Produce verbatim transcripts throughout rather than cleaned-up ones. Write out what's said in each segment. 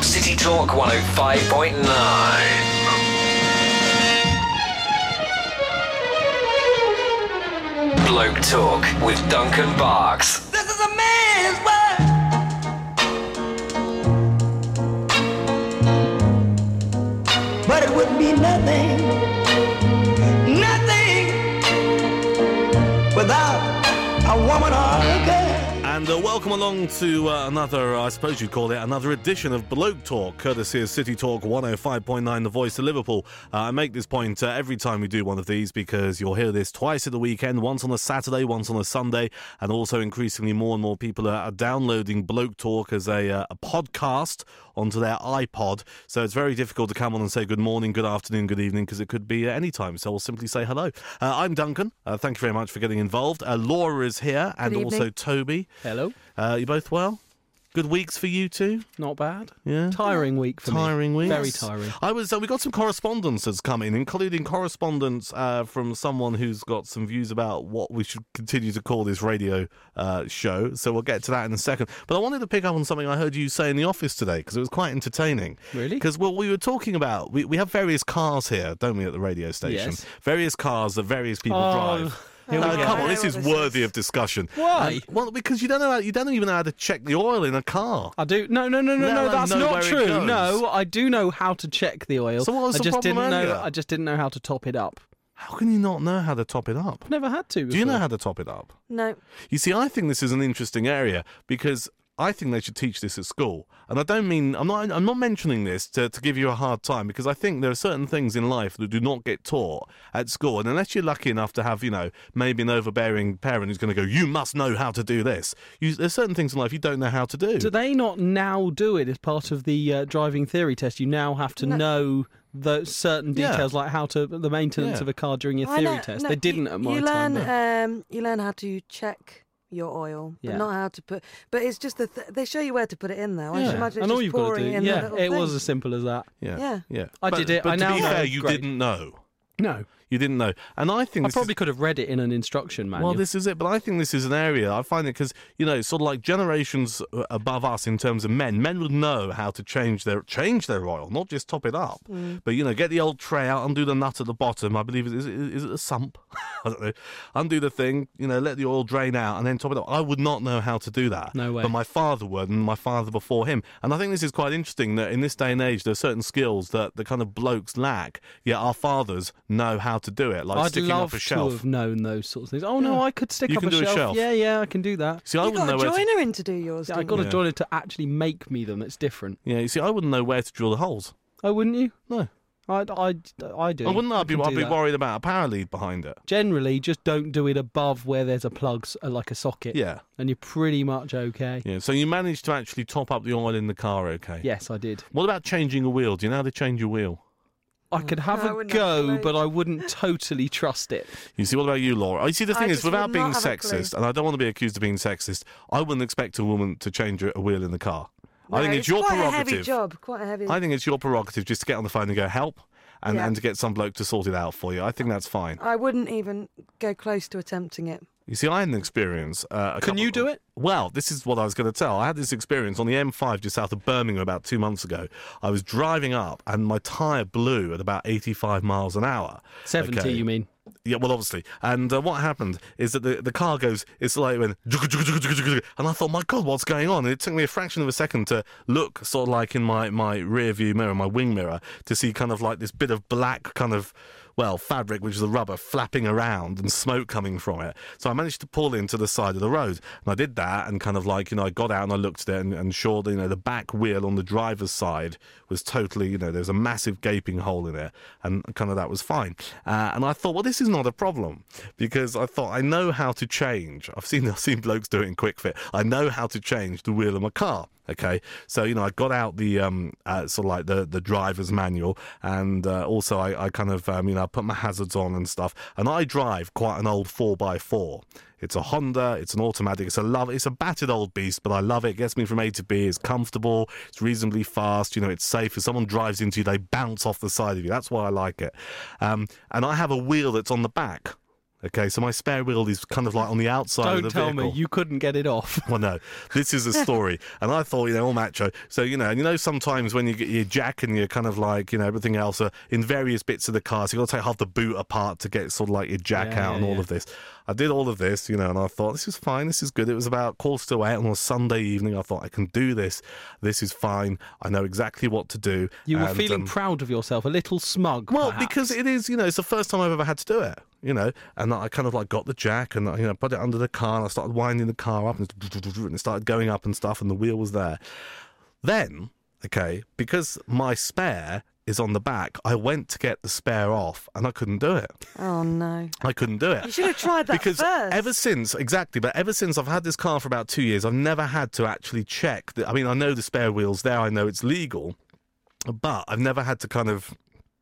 City Talk one oh five point nine. Bloke Talk with Duncan Barks. This is a man's world, but it would be nothing, nothing without a woman or a girl. And uh, welcome along to uh, another, uh, I suppose you'd call it, another edition of Bloke Talk, courtesy of City Talk one oh five point nine, the voice of Liverpool. Uh, I make this point uh, every time we do one of these because you'll hear this twice at the weekend, once on a Saturday, once on a Sunday, and also increasingly more and more people are, are downloading Bloke Talk as a, uh, a podcast onto their iPod. So it's very difficult to come on and say good morning, good afternoon, good evening, because it could be uh, any time. So we'll simply say hello. Uh, I'm Duncan. Uh, thank you very much for getting involved. Uh, Laura is here, and evening. also Toby. Hello. Uh, you both well? Good weeks for you two? Not bad. Yeah. Tiring week for Tiring me. weeks. Very tiring. I was. Uh, we got some correspondence that's come in, including correspondence uh, from someone who's got some views about what we should continue to call this radio uh, show. So we'll get to that in a second. But I wanted to pick up on something I heard you say in the office today because it was quite entertaining. Really? Because well, we were talking about we we have various cars here, don't we, at the radio station? Yes. Various cars that various people Oh. drive. Here we No, go. come on, I this know is what this worthy is. of discussion. Why? Um, well, because you don't know how, you don't even know how to check the oil in a car. I do. No, no, no, no, Let no. alone That's know not where it true. goes. No, I do know how to check the oil. So what was I the just problem didn't know. earlier? I just didn't know how to top it up. How can you not know how to top it up? I've never had to. Do you know before. how to top it up? No, You see, I think this is an interesting area because I think they should teach this at school. And I don't mean, I'm not I'm not mentioning this to, to give you a hard time because I think there are certain things in life that do not get taught at school. And unless you're lucky enough to have, you know, maybe an overbearing parent who's going to go, you must know how to do this. You, there's certain things in life you don't know how to do. Do they not now do it as part of the uh, driving theory test? You now have to No. know the certain Yeah. details, like how to the maintenance Yeah. of a car during your I theory know- test. no, They didn't you, at my you time. learn, no. um, you learn how to check your oil, Yeah. but not how to put. But it's just that th- they show you where to put it in, though. I Yeah. should imagine it's and all just you've got to pouring do, it in yeah, the little it was thing. as simple as that. Yeah, Yeah. yeah. I But- did it. But I to now be know. fair, you Great. didn't know. No, You didn't know. And I think I this probably is, could have read it in an instruction manual. well, this is it. But I think this is an area, I find it because, you know, sort of like generations above us in terms of men, men would know how to change their change their oil, not just top it up. Mm. But, you know, get the old tray out, undo the nut at the bottom. I believe, it is, is it a sump? I don't know. Undo the thing, you know, let the oil drain out and then top it up. I would not know how to do that. No way. But my father would, and my father before him. And I think this is quite interesting that in this day and age, there are certain skills that the kind of blokes lack, yet our fathers know how to do it, like I'd sticking love up a to shelf. have known those sorts of things. Oh no, Yeah. I could stick You up can a do a shelf. shelf. Yeah, yeah, I can do that. See, I You wouldn't got know a where to... joiner in to do yours. I didn't got you? a Yeah. joiner to actually make me them. It's different. Yeah, you see, I wouldn't know where to drill the holes. Oh, wouldn't you? No. I, I, I do. I wouldn't. I'd be, can I'd do be that. worried about a power lead behind it. Generally, just don't do it above where there's a plug, s- uh, like a socket. Yeah, And you're pretty much okay. yeah. So you managed to actually top up the oil in the car, okay? Yes, I did. What about changing a wheel? Do you know how to change your wheel? I could have I a wouldn't have a go, clue. but I wouldn't totally trust it. You see, what about you, Laura? You see, the I thing is, just without would being not have a clue. sexist, and I don't want to be accused of being sexist, I wouldn't expect a woman to change a a wheel in the car. I No, think it's, your quite a heavy prerogative. job. Quite a heavy. I think it's your prerogative just to get on the phone and go help, and, Yeah. and to get some bloke to sort it out for you. I think that's fine. I wouldn't even go close to attempting it. You see, I had an experience. Uh, a Can couple- you do it? Well, this is what I was going to tell. I had this experience on the M five just south of Birmingham about two months ago. I was driving up and my tyre blew at about eighty-five miles an hour. seventy, Okay. you mean? Yeah, well, obviously. And uh, what happened is that the, the car goes, it's like, it went, and I thought, my God, what's going on? And it took me a fraction of a second to look sort of like in my, my rear view mirror, my wing mirror, to see kind of like this bit of black kind of, well, fabric, which is the rubber, flapping around and smoke coming from it. So I managed to pull into the side of the road. And I did that and kind of like, you know, I got out and I looked at it and, and sure, you know, the back wheel on the driver's side was totally, you know, there was a massive gaping hole in it. And kind of that was fine. Uh, and I thought, well, this is not a problem because I thought I know how to change. I've seen, I've seen blokes do it in Quick Fit. I know how to change the wheel of my car. Okay, so, you know, I got out the um, uh, sort of like the, the driver's manual and uh, also I, I kind of, um, you know, I put my hazards on and stuff. And I drive quite an old four by four. It's a Honda, it's an automatic, it's a love, it's a battered old beast, but I love it. It gets me from A to B, it's comfortable, it's reasonably fast, you know, it's safe. If someone drives into you, they bounce off the side of you. That's why I like it. Um, and I have a wheel that's on the back. Okay, so my spare wheel is kind of like on the outside Don't of the tell vehicle. me you couldn't get it off. Well, no, this is a story. And I thought, you know, all macho. So, you know, and you know, sometimes when you get your jack and you're kind of like, you know, everything else are in various bits of the car, so you've got to take half the boot apart to get sort of like your jack Yeah, out yeah, and all yeah. of this. I did all of this, you know, and I thought, this is fine, this is good. It was about quarter to eight on a Sunday evening. I thought, I can do this. This is fine. I know exactly what to do. You were And, feeling um, proud of yourself, a little smug. well, perhaps. because it is, you know, it's the first time I've ever had to do it, you know, and I kind of like got the jack and, you know, put it under the car and I started winding the car up and it started going up and stuff and the wheel was there. Then, okay, because my spare is on the back, I went to get the spare off and I couldn't do it. Oh no! I couldn't do it. You should have tried that Because first. ever since, exactly, but ever since I've had this car for about two years, I've never had to actually check. The, I mean, I know the spare wheel's there, I know it's legal, but I've never had to kind of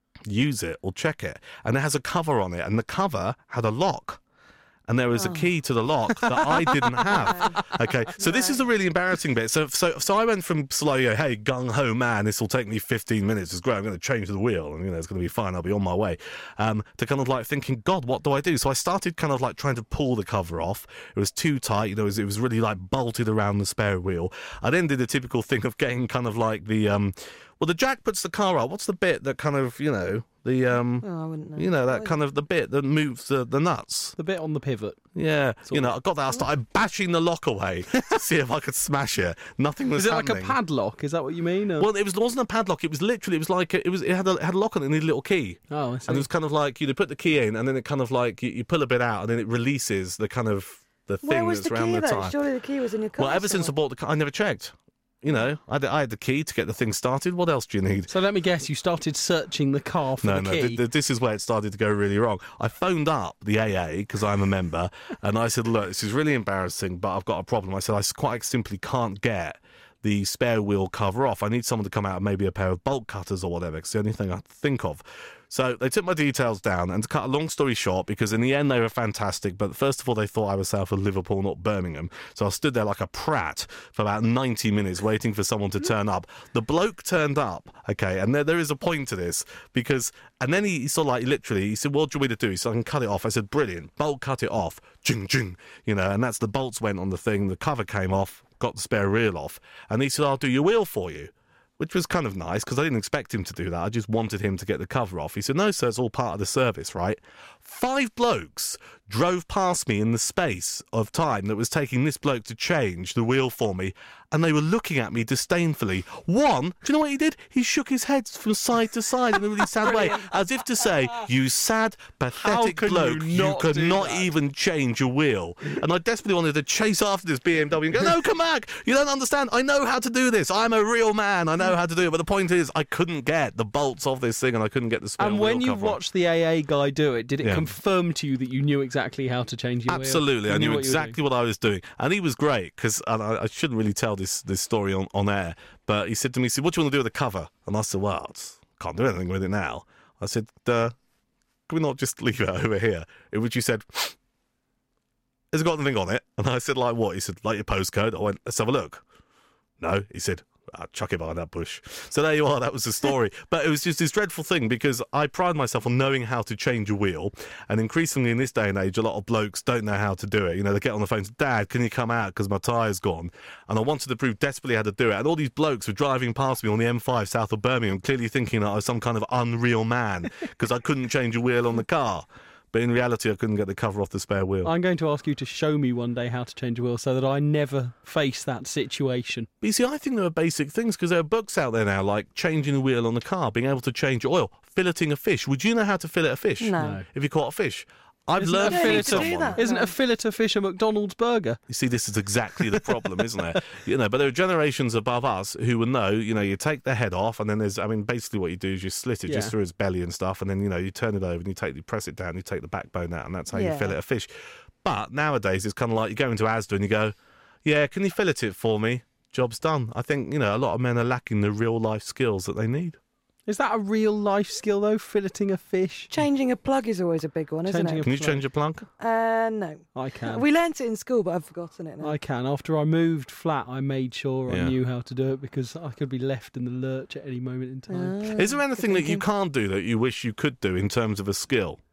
use it or check it. And it has a cover on it, and the cover had a lock. And there was a key to the lock that I didn't have. Okay, so this is a really embarrassing bit. So, so, so I went from slow, you know, hey, gung ho, man, this will take me fifteen minutes. It's great. I'm going to change the wheel, and you know, it's going to be fine. I'll be on my way. Um, to kind of like thinking, God, what do I do? So I started kind of like trying to pull the cover off. It was too tight. You know, it was, it was really like bolted around the spare wheel. I then did the typical thing of getting kind of like the um, well, the jack puts the car up. What's the bit that kind of, you know, the um, Oh, I wouldn't know. you know, that What kind of the bit that moves the, the nuts. the bit on the pivot. Yeah, you of- know, I got that. I started bashing the lock away to see if I could smash it. Nothing was Is it like happening. a padlock? Is that what you mean? Or- Well, it was it wasn't a padlock. It was literally it was like a, it was it had a it had a lock on it and a little key. oh, I see. And it was kind of like you put the key in and then it kind of like you, you pull a bit out and then it releases the kind of the thing Where was that's the around key the though? tire. Surely the key was in your car. Well, ever since I bought the car, I never checked. You know, I had, I had the key to get the thing started. What else do you need? So let me guess, you started searching the car for No, the no, key. th- th- this is where it started to go really wrong. I phoned up the A A because I'm a member, and I said, look, this is really embarrassing, but I've got a problem. I said, I s- quite simply can't get the spare wheel cover off. I need someone to come out and maybe a pair of bolt cutters or whatever. It's the only thing I think of. So they took my details down, and to cut a long story short, because in the end they were fantastic, but first of all they thought I was south of Liverpool, not Birmingham. So I stood there like a prat for about ninety minutes waiting for someone to turn up. The bloke turned up, okay, and there, there is a point to this, because, and then he, he sort of like literally, he said, what do you want me to do? He said, I can cut it off. I said, brilliant, bolt cut it off, jing, jing, you know, and that's the bolts went on the thing, the cover came off, got the spare wheel off, and he said, I'll do your wheel for you. Which was kind of nice, because I didn't expect him to do that. I just wanted him to get the cover off. He said, no, sir, it's all part of the service, right? Five blokes drove past me in the space of time that was taking this bloke to change the wheel for me, and they were looking at me disdainfully. One, do you know what he did? He shook his head from side to side in a really sad way, as if to say, you sad, pathetic can you bloke, you, not do cannot that?" even change your wheel. And I desperately wanted to chase after this B M W and go, no, come back. You don't understand. I know how to do this. I'm a real man. I know how to do it. But the point is, I couldn't get the bolts off this thing and I couldn't get the spare and wheel when you cover off. watched the A A guy do it, did it Yeah. confirm to you that you knew exactly how to change your wheel? Absolutely, You I knew what you were doing? exactly what I was doing, and he was great because I, I shouldn't really tell this this story on, on air. But he said to me, he said, "What do you want to do with the cover?" And I said, "Well, it's- can't do anything with it now." I said, uh, "Can we not just leave it over here?" In which he said, "Has it got anything on it?" And I said, "Like what?" He said, "Like your postcode." I went, "Let's have a look." No, he said, "I'll chuck it behind that bush." So there you are, that was the story. But it was just this dreadful thing because I pride myself on knowing how to change a wheel. And increasingly in this day and age, a lot of blokes don't know how to do it. You know, they get on the phone and say, "Dad, can you come out because my tyre's gone?" And I wanted to prove desperately how to do it. And all these blokes were driving past me on the M five south of Birmingham, clearly thinking that I was some kind of unreal man because I couldn't change a wheel on the car. But in reality, I couldn't get the cover off the spare wheel. I'm going to ask you to show me one day how to change a wheel so that I never face that situation. But you see, I think there are basic things because there are books out there now like changing a wheel on the car, being able to change oil, filleting a fish. Would you know how to fillet a fish? No. No. If you caught a fish. I've Isn't learned a You don't from need to do someone. that. Isn't a fillet of fish a McDonald's burger? You see, this is exactly the problem, isn't it? You know, but there are generations above us who will know, you know, you take the head off and then there's, I mean, basically what you do is you slit it just Yeah. through its belly and stuff and then, you know, you turn it over and you take, you press it down, you take the backbone out and that's how you Yeah. fillet a fish. But nowadays it's kind of like you go into Asda and you go, yeah, can you fillet it for me? Job's done. I think, you know, a lot of men are lacking the real life skills that they need. Is that a real life skill though? Filleting a fish? Changing a plug is always a big one, isn't Changing it? a Can you plug. change a plug? Uh, no. I can. We learnt it in school, but I've forgotten it now. I can. After I moved flat, I made sure Yeah. I knew how to do it because I could be left in the lurch at any moment in time. Ah, Is there anything good that you thinking. can't do that you wish you could do in terms of a skill?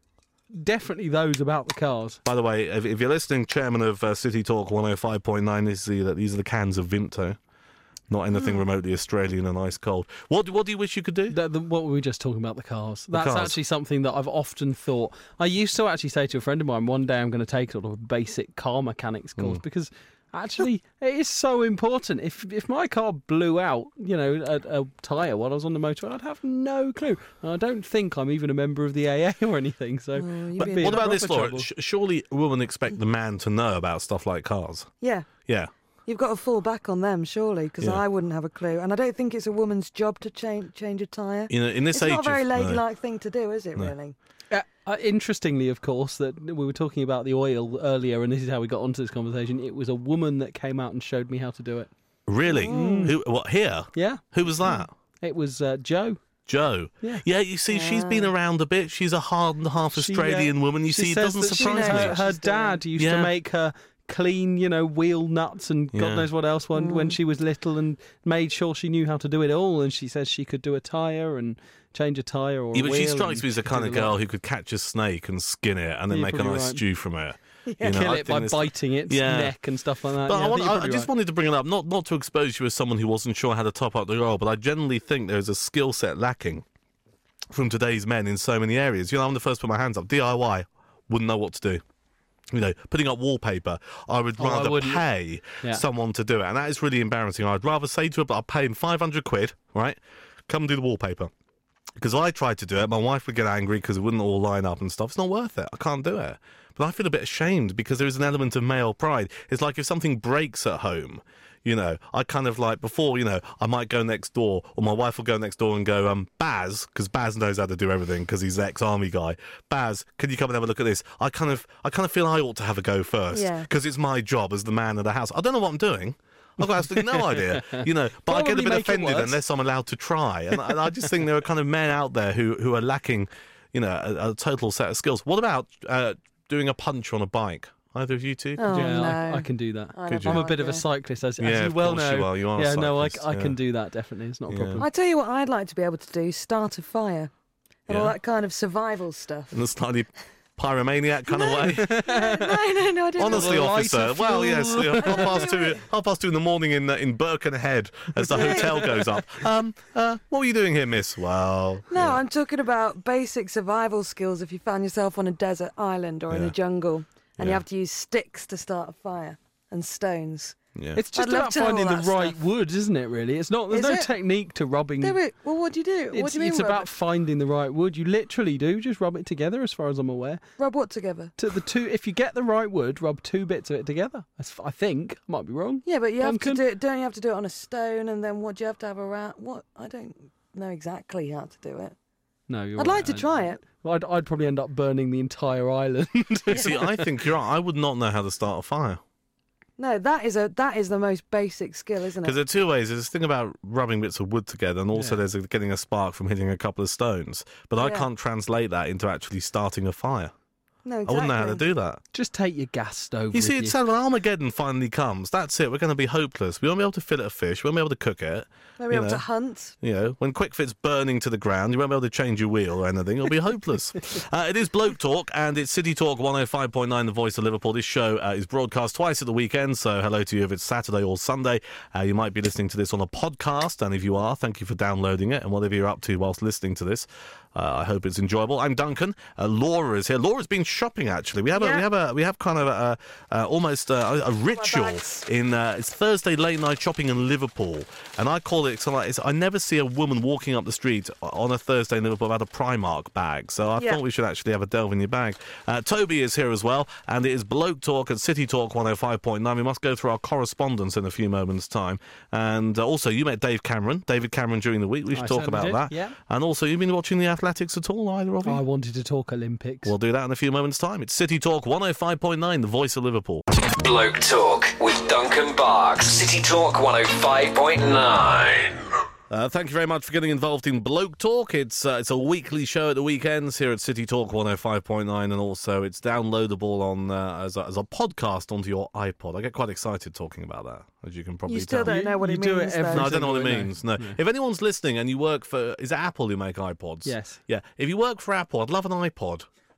definitely those about the cars. By the way, if, if you're listening, Chairman of uh, City Talk one oh five point nine, this is the, these are the cans of Vimto. Not anything Hmm. remotely Australian and ice cold. What What do you wish you could do? The, the, what were we just talking about? The cars. That's cars. actually something that I've often thought. I used to actually say to a friend of mine, one day I'm going to take sort of a basic car mechanics course because actually it is so important. If if my car blew out, you know, a, a tyre while I was on the motorway, I'd have no clue. And I don't think I'm even a member of the A A or anything. So, you'd But be in what about proper this, Laura? trouble. Sh- surely women expect the man to know about stuff like cars. Yeah. Yeah. You've got to fall back on them, surely, because Yeah. I wouldn't have a clue. And I don't think it's a woman's job to change change a tyre. You know, in this It's age not a very of, no. ladylike thing to do, is it, really? Uh, uh, interestingly, of course, that we were talking about the oil earlier, and this is how we got onto this conversation. It was a woman that came out and showed me how to do it. Really? Who? What? Here? Yeah, Who was that? it was uh, Joe. Joe. Yeah. Yeah, you see, she's been around a bit. She's a hard and half She, uh, Australian woman. You she see, it says doesn't that she surprise knows me. Her, what her she's doing. dad used Yeah. to make her clean, you know, wheel nuts and God Yeah. knows what else when, when she was little, and made sure she knew how to do it all. And she says she could do a tyre and change a tyre or Yeah, a but she wheel strikes and me as the she kind could of do a lot. girl who could catch a snake and skin it and then You're make a probably nice right. stew from it. You know, Kill I it think by this- biting its Yeah. neck and stuff like that. But Yeah, I, want, think you're I, I probably just right. wanted to bring it up, not not to expose you as someone who wasn't sure how to top up the role, but I generally think there's a skill set lacking from today's men in so many areas. You know, I'm the first to put my hands up. D I Y, wouldn't know what to do. You know, putting up wallpaper, I would Oh, I rather wouldn't. pay Yeah. someone to do it. And that is really embarrassing. I'd rather say to her, but I'll pay him five hundred quid, right? Come and do the wallpaper. Because I tried to do it, my wife would get angry because it wouldn't all line up and stuff. It's not worth it. I can't do it. But I feel a bit ashamed because there is an element of male pride. It's like if something breaks at home, you know, I kind of like, before, you know, I might go next door, or my wife will go next door and go, um, Baz, because Baz knows how to do everything because he's an ex-army guy. Baz, can you come and have a look at this? I kind of, I kind of feel I ought to have a go first Yeah. because it's my job as the man of the house. I don't know what I'm doing. I've got absolutely no idea, you know, but I get a Probably bit make it offended worse. unless I'm allowed to try. And I, and I just think there are kind of men out there who, who are lacking, you know, a, a total set of skills. What about uh, doing a punch on a bike? Either of you two? Oh, yeah, no. I, I can do that. I Could have you? I'm a bit of a idea. cyclist, as, as Yeah, you of well course know. you are. You are a yeah, no, I, cyclist, I yeah. can do that, definitely. It's not a Yeah. problem. I tell you what I'd like to be able to do, start a fire. And all Yeah. that kind of survival stuff. In a slightly pyromaniac kind of way? no, no, no, I didn't. Honestly, Lighter officer. Well, fuel. yes, yeah, half past two, half past two in the morning in uh, in Birkenhead as the hotel goes up. Um, uh, what were you doing here, miss? Well, No, yeah. I'm talking about basic survival skills if you found yourself on a desert island or in Yeah. a jungle and you Yeah. have to use sticks to start a fire and stones. yeah. It's just I'd love about to know finding all the that right stuff. wood, isn't it, really? It's not. There's Is no it? technique to rubbing. Do it. Well, what do you do? It's, what do you mean it's rub about it? finding the right wood. You literally do just rub it together, as far as I'm aware. Rub what together? To the two, if you get the right wood, rub two bits of it together. That's, I think. I might be wrong. Yeah, but you have Duncan? to do it. Don't you have to do it on a stone? And then what do you have to have around? What? I don't know exactly how to do it. No, you're I'd right. like to I- try it. Well, I'd, I'd probably end up burning the entire island. You see, I think you're right. I would not know how to start a fire. No, that is a that is the most basic skill, isn't Because it? there are two ways. There's this thing about rubbing bits of wood together, and also Yeah. there's a, getting a spark from hitting a couple of stones. But I Yeah. can't translate that into actually starting a fire. No, I exactly. wouldn't know how to do that. Just take your gas stove. You with see, you. it's sad when Armageddon finally comes. That's it. We're going to be hopeless. We won't be able to fillet a fish. We won't be able to cook it. Maybe you able know. to hunt. You know, when Quick Fit's burning to the ground, you won't be able to change your wheel or anything. It'll be hopeless. uh, it is Bloke Talk, and it's City Talk one oh five point nine, the voice of Liverpool. This show uh, is broadcast twice at the weekend, so hello to you if it's Saturday or Sunday. Uh, you might be listening to this on a podcast, and if you are, thank you for downloading it, and whatever you're up to whilst listening to this. Uh, I hope it's enjoyable. I'm Duncan. Uh, Laura is here. Laura's been shopping. Actually, we have a Yeah. we have a we have kind of a, a, a almost a, a ritual bags. in. Uh, it's Thursday late night shopping in Liverpool, and I call it. So like, it's, I never see a woman walking up the street on a Thursday in Liverpool without a Primark bag. So I Yeah. thought we should actually have a delve in your bag. Uh, Toby is here as well, and it is Bloke Talk at City Talk one oh five point nine. We must go through our correspondence in a few moments' time, and uh, also you met Dave Cameron, David Cameron during the week. We should I talk about certainly that. did, yeah. And also, you've been watching the athletics at all, either of you? I wanted to talk Olympics. We'll do that in a few moments' time. It's City Talk one oh five point nine, the voice of Liverpool. Bloke Talk with Duncan Barks. City Talk one oh five point nine. Uh, thank you very much for getting involved in Bloke Talk. It's uh, it's a weekly show at the weekends here at City Talk one oh five point nine, and also it's downloadable on uh, as, a, as a podcast onto your iPod. I get quite excited talking about that, as you can probably You still tell. don't know what You it do it means. every though. No, I don't know what it No. means. No. No. If anyone's listening and you work for, is it Apple who make iPods? Yes. Yeah. If you work for Apple, I'd love an iPod.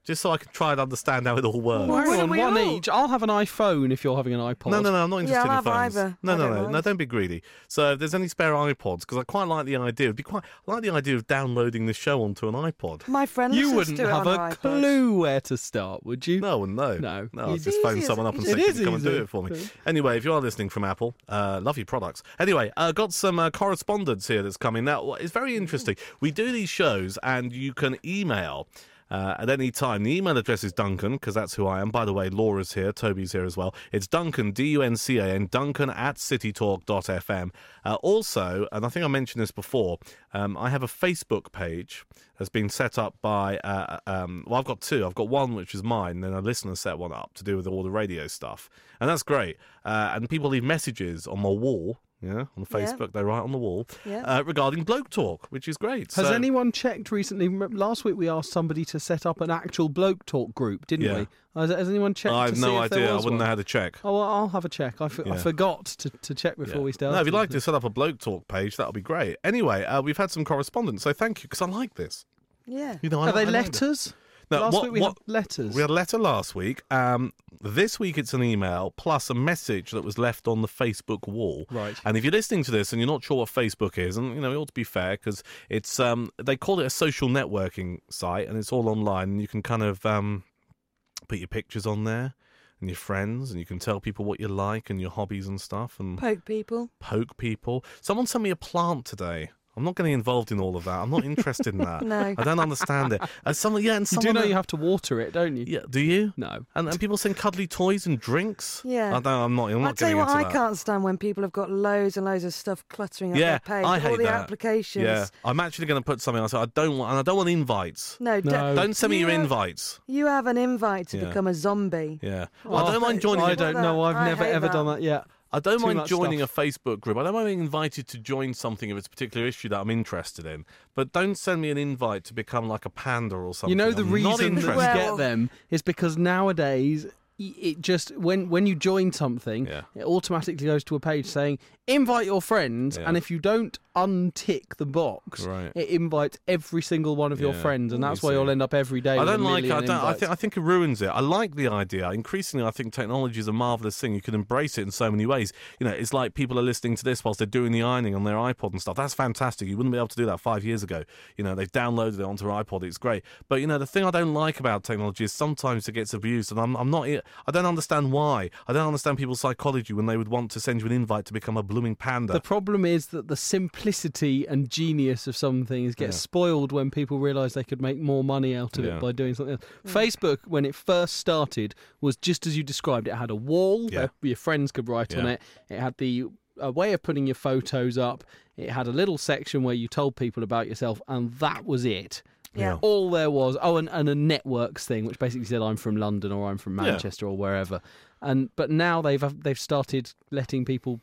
just so I can try and understand how it all works. Well, Hang what on, do we one all- each. I'll have an iPhone if you're having an iPod. No, no, no, I'm not interested Yeah, I'll in have phones. either. No, I no, don't no, mind. no, don't be greedy. So if there's any spare iPods, because I quite like the idea. It'd be quite I like the idea of downloading the show onto an iPod. My friend You listens wouldn't to it have on a her iPod. clue where to start, would you? No, and no, No. no. I'll It's just phone easy, someone up it's and say, It "Can is you come and do easy. it for me?" Anyway, if you are listening from Apple, uh, love your products. Anyway, uh, got some uh, correspondence here that's coming now. It's very interesting. We do these shows, and you can email. Uh, at any time. The email address is Duncan, because that's who I am. By the way, Laura's here, Toby's here as well. It's Duncan, D U N C A N, Duncan at citytalk dot f m. Uh, also, and I think I mentioned this before, um, I have a Facebook page that's been set up by, uh, um, well, I've got two. I've got one which is mine, then a listener set one up to do with all the radio stuff. And that's great. Uh, and people leave messages on my wall. Yeah, on Facebook, they write on the wall Yeah. uh, regarding Bloke Talk, which is great. Has So- anyone checked recently? Remember, last week we asked somebody to set up an actual bloke talk group, didn't Yeah. we? Has, has anyone checked? I to have see no if there idea. I was wouldn't one? know how to check. Oh, well, I'll have a check. I, f- I Yeah. forgot to, to check before Yeah. we started. No, if you'd like to set up a Bloke Talk page, that would be great. Anyway, uh, we've had some correspondence, so thank you, because I like this. Yeah. You know, I, Are they I like this. letters? No, last what- week we what- had letters. We had a letter last week. Um, this week it's an email plus a message that was left on the Facebook wall. Right. And if you're listening to this and you're not sure what Facebook is, and you know it ought to be fair because it's um, they call it a social networking site and it's all online and you can kind of um, put your pictures on there and your friends and you can tell people what you like and your hobbies and stuff and Poke people. poke people. Someone sent me a plant today. I'm not getting involved in all of that. I'm not interested in that. No. I don't understand it. And someone, yeah, and you someone do know you have to water it, don't you? yeah, do you? No. And, and people send cuddly toys and drinks. Yeah. I don't, I'm not. I'm I'll not tell you getting what, I into that. can't stand when people have got loads and loads of stuff cluttering up Yeah, their page. I all hate the that. applications. Yeah, I'm actually going to put something else. I don't want, and I don't want invites. No, No. don't. Don't send me You your have- invites. You have an invite to Yeah. become a zombie. Yeah, Oh, I don't mind joining. I a- don't know. I've I never hate ever that. done that yet. I don't Too mind much joining stuff. a Facebook group. I don't mind being invited to join something if it's a particular issue that I'm interested in. But don't send me an invite to become like a panda or something. You know the I'm not reason that interested. you Well- get them is because nowadays y- it just when when you join something, Yeah. it automatically goes to a page saying invite your friends, Yeah. and if you don't untick the box, Right. it invites every single one of your Yeah. friends, and You that's why see. you'll end up every day. I with don't a like. million I don't. I invites. think. I think it ruins it. I like the idea. Increasingly, I think technology is a marvelous thing. You can embrace it in so many ways. You know, it's like people are listening to this whilst they're doing the ironing on their iPod and stuff. That's fantastic. You wouldn't be able to do that five years ago. You know, they've downloaded it onto their iPod. It's great. But you know, the thing I don't like about technology is sometimes it gets abused, and I'm. I'm not. I don't understand why. I don't understand people's psychology when they would want to send you an invite to become a blooming panda. The problem is that the simplicity and genius of some things gets Yeah. spoiled when people realise they could make more money out of Yeah. it by doing something else. Facebook, when it first started, was just as you described. It had a wall Yeah. where your friends could write on Yeah. it. It had the a way of putting your photos up. It had a little section where you told people about yourself, and that was it. Yeah. All there was. Oh, and, and a networks thing, which basically said I'm from London or I'm from Yeah. Manchester or wherever. And but now they've they've started letting people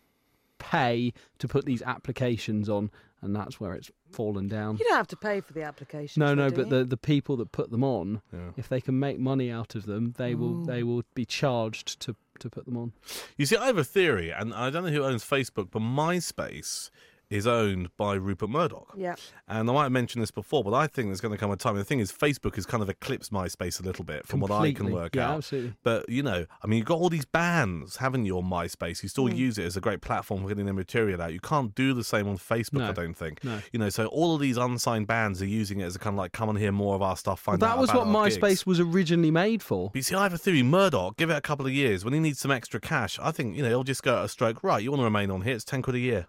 pay to put these applications on, and that's where it's fallen down. You don't have to pay for the application. No, no, but the, the people that put them on, Yeah. if they can make money out of them, they will they will be charged to to put them on. You see, I have a theory, and I don't know who owns Facebook, but MySpace is owned by Rupert Murdoch. Yeah. And I might have mentioned this before, but I think there's going to come a time. The thing is, Facebook has kind of eclipsed MySpace a little bit from what I can Completely. work Yeah, out. absolutely. But, you know, I mean, you've got all these bands, haven't you, on MySpace? You still Mm. use it as a great platform for getting their material out. You can't do the same on Facebook, No. I don't think. No. You know, so all of these unsigned bands are using it as a kind of like, come and hear more of our stuff, find That out was about what our MySpace gigs. was originally made for. But you see, I have a theory. Murdoch, give it a couple of years. When he needs some extra cash, I think, you know, he'll just go at a stroke. Right, you want to remain on here? It's ten quid a year.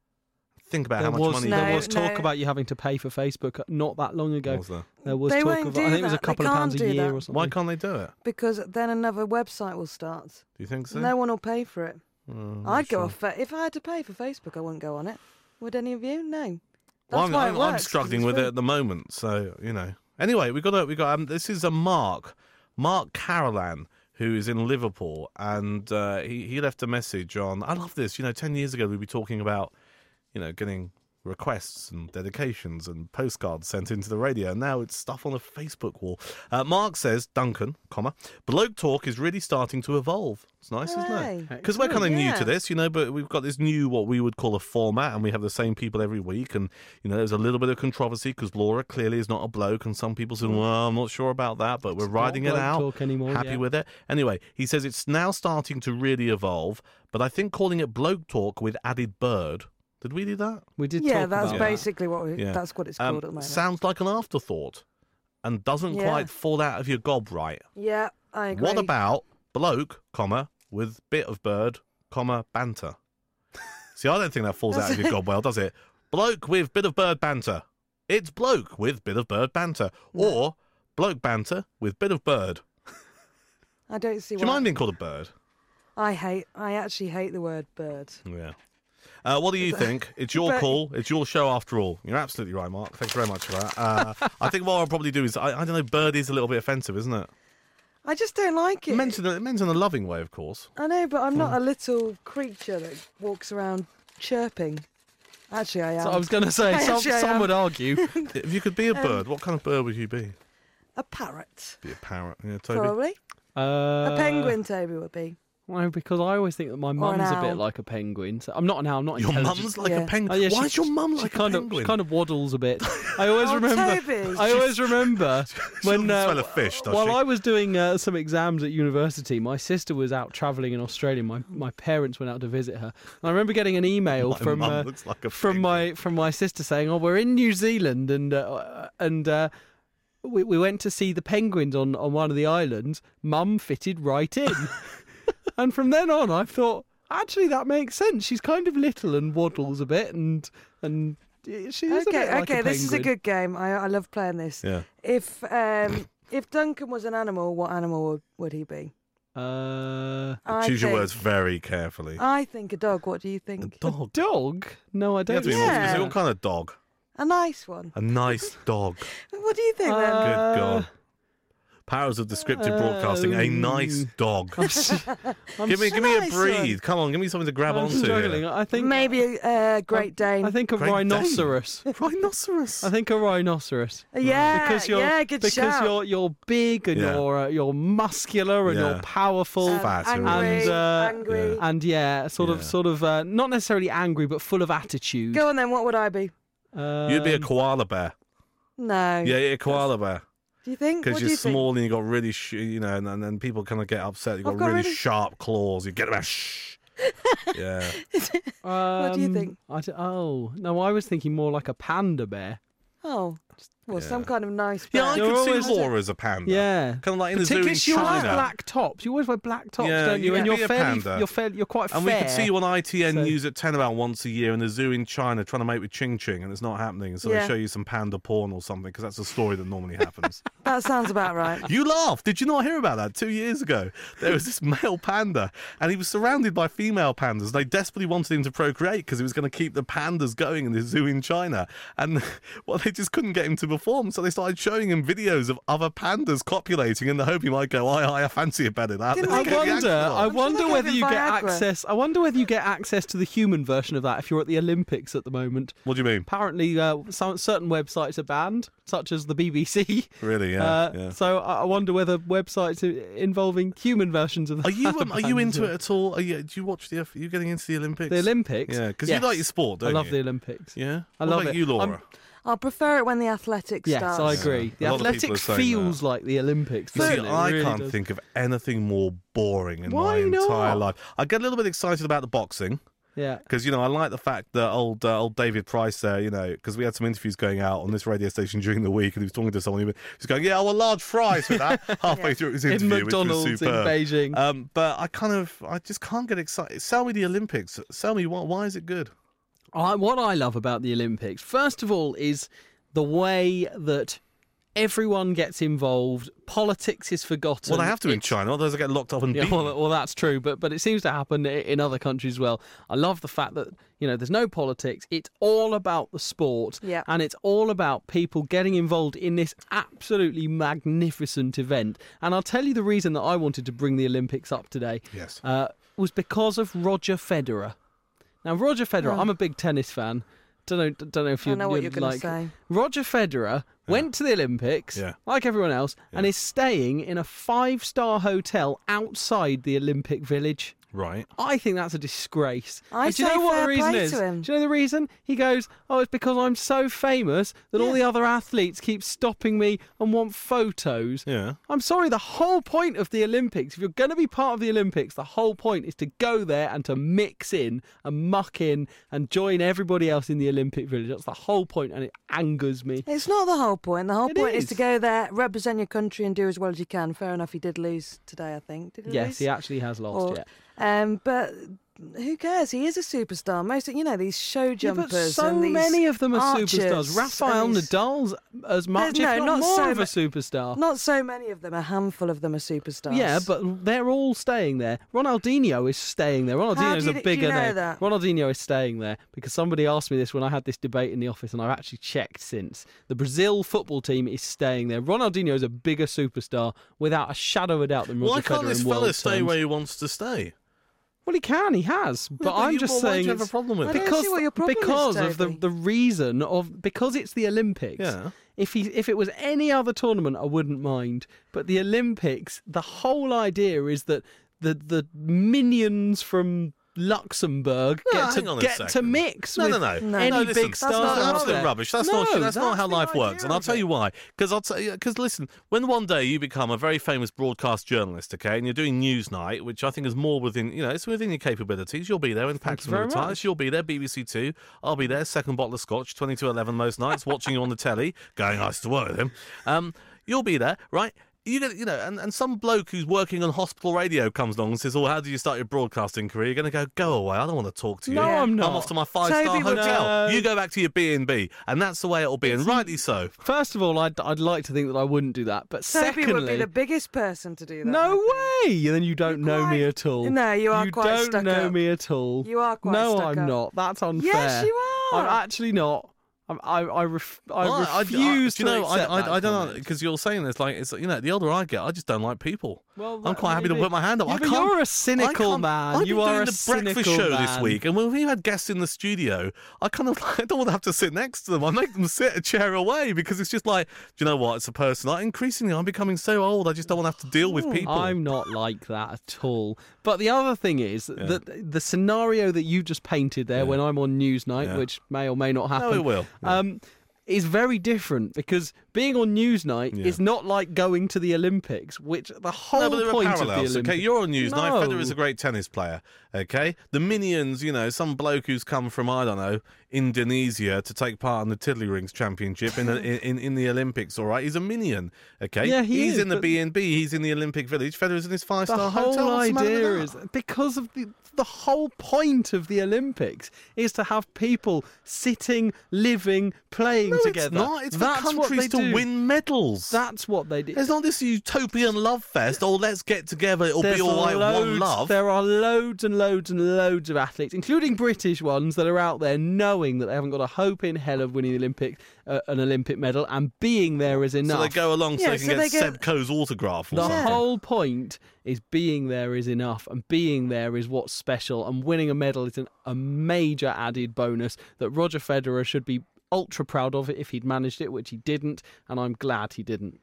Think about There how much was money No, there you was talk no. about you having to pay for Facebook not that long ago. What was there? There was They talk won't of do I think it was a that. They couple of pounds can't a do year that. or something. Why can't they do it? Because then another website will start. Do you think so? No one will pay for it. Oh, I'm I'd not go sure. off fa- if I had to pay for Facebook. I wouldn't go on it. Would any of you? No. That's Well, I'm, why it I'm, works, I'm 'cause struggling it's with free. it at the moment, so you know. Anyway, we got a, we got um, this is a Mark, Mark Carolan, who is in Liverpool, and uh, he he left a message on. I love this. You know, ten years ago we'd be talking about, you know, getting requests and dedications and postcards sent into the radio. And now it's stuff on a Facebook wall. Uh, Mark says, Duncan, comma, Bloke Talk is really starting to evolve. It's nice, isn't it? Hooray. Because we're kind of new Yeah. to this, you know, but we've got this new, what we would call a format, and we have the same people every week. And, you know, there's a little bit of controversy because Laura clearly is not a bloke. And some people said, well, I'm not sure about that, but we're It's riding not it Bloke out. Talk anymore, Happy yeah. with it. Anyway, he says it's now starting to really evolve, but I think calling it Bloke Talk with added bird. Did we do that? We did Yeah, talk that's about basically what we, Yeah. that's what it's Um, called at the moment. sounds like an afterthought and doesn't Yeah. quite fall out of your gob right. yeah, I agree. What about bloke, comma, with bit of bird, comma, banter? See, I don't think that falls out of your gob well, does it? Bloke with bit of bird banter. It's bloke with bit of bird banter. Or bloke banter with bit of bird. I don't see Do you why. mind being called a bird? I hate. I actually hate the word bird. Yeah. Uh, what do you think? It's your But- call. It's your show after all. You're absolutely right, Mark. Thanks very much for that. Uh, I think what I'll probably do is, I, I don't know, bird is a little bit offensive, isn't it? I just don't like it. Meant in, a, it meant in a loving way, of course. I know, but I'm Hmm. not a little creature that walks around chirping. Actually, I am. So I was going to say, some, Actually, I some am. would argue. If you could be a bird, what kind of bird would you be? a parrot, Be a parrot. Yeah, Toby. probably. Uh, a penguin, Toby would be. Well, because I always think that my an mum's a bit owl. like a penguin. So I'm not an owl. I'm not Your intelligent. mum's like Yeah. a penguin. Oh, yeah, Why she- is your mum she like kind a of penguin? she kind of waddles a bit. I always Oh, remember. Toby. I always remember when doesn't uh, smell of fish, does while she? I was doing uh, some exams at university, my sister was out travelling in Australia. My my parents went out to visit her, and I remember getting an email My from mum uh, looks like a from penguin. my from my sister saying, "Oh, we're in New Zealand, and uh, and." Uh, we, we went to see the penguins on, on one of the islands. Mum fitted right in. And from then on, I thought, actually, that makes sense. She's kind of little and waddles a bit, and and she is a Okay, bit like okay, a this is a penguin. good game. I I love playing this. Yeah. If um if Duncan was an animal, what animal would, would he be? Uh, I Choose your think- words very carefully. I think a dog. What do you think? A dog. dog? No, I You don't. have to be Yeah. more specific. What kind of dog? A nice one. A nice dog. What do you think then? Uh, Good God. Powers of descriptive broadcasting. A nice dog. I'm give me, give me a nice breathe. one. Come on, give me something to grab I'm onto. struggling. Here. I think Maybe a uh, Great Dane. I think a Great Dane. rhinoceros. Rhinoceros. I think a rhinoceros. yeah, because you're yeah, good because shout. you're you're big and Yeah. you're uh, you're muscular and Yeah. you're powerful Um, fat, angry, and, uh, angry. and yeah, sort of Yeah. sort of uh, not necessarily angry but full of attitude. Go on then. What would I be? Um, You'd be a koala bear. No. Yeah, yeah, a koala bear. Do you think? Because What do you're you think? small and you got really, sh- you know, and, and then people kind of get upset. You've got, I've got really, really- sharp claws. You get them out. Shh. Yeah. What do you um, think? I d- oh no, I was thinking more like a panda bear. Oh, well, some Yeah. kind of nice. Yeah, I bear. You're could always- see Laura as a panda. Yeah. Kind of like in the zoo in Particularly you wear China. black tops. You always wear black tops, Yeah, don't you? you and could you're be a fairly, panda. you're fairly, you're quite And fair. we could see you on I T N So- News at ten about once a year in the zoo in China trying to mate with Ching Ching, and it's not happening. So Yeah. they show you some panda porn or something, because that's a story that normally happens. That sounds about right. You laughed. Did you not hear about that? Two years ago, there was this male panda, and he was surrounded by female pandas. They desperately wanted him to procreate because he was going to keep the pandas going in the zoo in China. And well, they just couldn't get him to perform, so they started showing him videos of other pandas copulating in the hope he might go, "I, I, I fancy it better." That. Didn't I they get the wonder. action I on? I'm wonder sure they whether gave you him get Viagra. access. I wonder whether you get access to the human version of that if you're at the Olympics at the moment. What do you mean? Apparently, uh, some certain websites are banned, such as the B B C. Really? Yeah. uh, yeah. So I I wonder whether websites involving human versions of that. Are you um, are you banned into as it at all? Are you, do you watch the? Are you getting into the Olympics? well. The Olympics? Yeah, because Yes. you like your sport, don't I love you? the Olympics. Yeah. I what love about it. you, Laura? I'm- I'll prefer it when the athletics Yes, starts. I agree. Yeah. A The lot of people are athletics saying feels that. like the Olympics. You see, doesn't it? It I really can't does. think of anything more boring in Why my entire not? life. I get a little bit excited about the boxing. Yeah. Because, you know, I like the fact that old uh, old David Price there, you know, because we had some interviews going out on this radio station during the week, and he was talking to someone, he was going, yeah, I want large fries with that, halfway through his In interview, McDonald's which was in superb. Beijing. Um, but I kind of, I just can't get excited. Sell me the Olympics. Sell me, why, why is it good? I, what I love about the Olympics, first of all, is the way that everyone gets involved. Politics is forgotten. Well, they have to in It's- China, otherwise they get locked up and Yeah, beaten. well, well, that's true, but but it seems to happen i- in other countries as well. I love the fact that you know there's no politics. It's all about the sport, Yeah. and it's all about people getting involved in this absolutely magnificent event. And I'll tell you the reason that I wanted to bring the Olympics up today. Yes. uh, was because of Roger Federer. Now, Roger Federer, Oh. I'm a big tennis fan. don't know, don't know if I you know what you're going like. to say. Roger Federer went to the Olympics, Yeah. like everyone else, and Yeah. is staying in a five-star hotel outside the Olympic Village. Right. I think that's a disgrace. I And do you say know what fair the reason play is? to him. Do you know the reason? He goes, "Oh, it's because I'm so famous that all Yeah. the other athletes keep stopping me and want photos." Yeah. I'm sorry, the whole point of the Olympics, if you're going to be part of the Olympics, the whole point is to go there and to mix in and muck in and join everybody else in the Olympic Village. That's the whole point, and it angers me. It's not the whole point. The whole It point is. is. to go there, represent your country, and do as well as you can. Fair enough. He did lose today, I think. Did he Yes, lose? he actually has lost, Or- yeah. Um, but who cares? He is a superstar. Most, of, you know, these show Yeah, jumpers. but so and these many of them are archers superstars. Rafael and these- Nadal's as much, no, if not, not more so of a ma- superstar. Not so many of them. A handful of them are superstars. Yeah, but they're all staying there. Ronaldinho is staying there. How Ronaldinho's do a you- do bigger you know name. that? Ronaldinho is staying there because somebody asked me this when I had this debate in the office, and I've actually checked since. The Brazil football team is staying there. Ronaldinho is a bigger superstar without a shadow of a doubt than Roger Why Federer can't this in world fella stay terms. where he wants to stay? Well, he can, he has, but but I'm you- just well, why do saying you have a it's- problem with I it? don't because see what your problem is, because of the Toby. the reason of because it's the Olympics. Yeah. If he if it was any other tournament, I wouldn't mind. But the Olympics, the whole idea is that the the minions from Luxembourg No, get hang to on a get to second. mix No, with no, no. No. any No, listen, big that's stars. not- that are absolute there. rubbish. That's no, not. That's, not how the life works. idea And I'll of tell it. you why. Because I'll tell you. Because listen, when one day you become a very famous broadcast journalist, okay, and you're doing Newsnight, which I think is more within, you know, it's within your capabilities. You'll be there in Paxton very Retires. much. You'll be there, B B C Two. I'll be there, second bottle of scotch, twenty to eleven most nights, watching you on the telly, going, I used to work with him. Um, you'll be there, right? You get, you know, and, and some bloke who's working on hospital radio comes along and says, "Oh, how did you start your broadcasting career?" You're going to go, "Go away! I don't want to talk to you. No, I'm not. I'm off to my five-star Toby would- hotel. No. You go back to your B and B, and that's the way it'll be, and rightly so." First of all, I'd I'd like to think that I wouldn't do that, but Toby secondly, would be the biggest person to do that. no I think. way. Then you don't You're know me quite- at all. No, you are you quite don't stuck know up. me at all. You are quite No, stuck I'm up. not. That's unfair. Yes, you are. I'm actually not. I'm, I I, ref, I Well, I- refuse I, do you to know, accept I, that I, I don't know, comment. because you're saying this like, it's you know, the older I get, I just don't like people. Well, I'm that quite happy to maybe- put my hand up. Yeah, I but can't, you're a I cynical can't- man. I've You been are doing a the cynical breakfast show this man. week, and when we had guests in the studio, I kind of I don't want to have to sit next to them. I make them sit a chair away because it's just like, do you know what? It's a person. I, increasingly, I'm becoming so old. I just don't want to have to deal with people. I'm not like that at all. But the other thing is that the scenario that you just painted there Yeah. when I'm on Newsnight, Yeah. which may or may not happen. No, it will. Yeah. Um, is very different because being on Newsnight Yeah. is not like going to the Olympics, which the whole No, but there point are of the parallels. Olympics. Okay, you're on Newsnight. No. Federer is a great tennis player. Okay, the Minions, you know, some bloke who's come from I don't know Indonesia to take part in the Tiddlywinks Championship in, the, in in the Olympics. All right, he's a minion. Okay, Yeah, he he's is, in the but- B and B. He's in the Olympic Village. Federer's in his five The star whole hotel. What's the matter with idea that? is because of the the whole point of the Olympics is to have people sitting, living, playing No, together. it's not. It's That's for what countries they to do. win medals. That's what they do. It's not this utopian love fest. Oh, let's get together. It'll There's be all right. loads, One love. There are loads and loads and loads of athletes, including British ones, that are out there knowing that they haven't got a hope in hell of winning the Olympic, uh, an Olympic medal, and being there is enough. So they go along so Yeah, they can so get they get- Seb Coe's autograph. Or The something. whole point is being there is enough, and being there is what's special, and winning a medal is an, a major added bonus that Roger Federer should be ultra proud of it if he'd managed it, which he didn't, and I'm glad he didn't.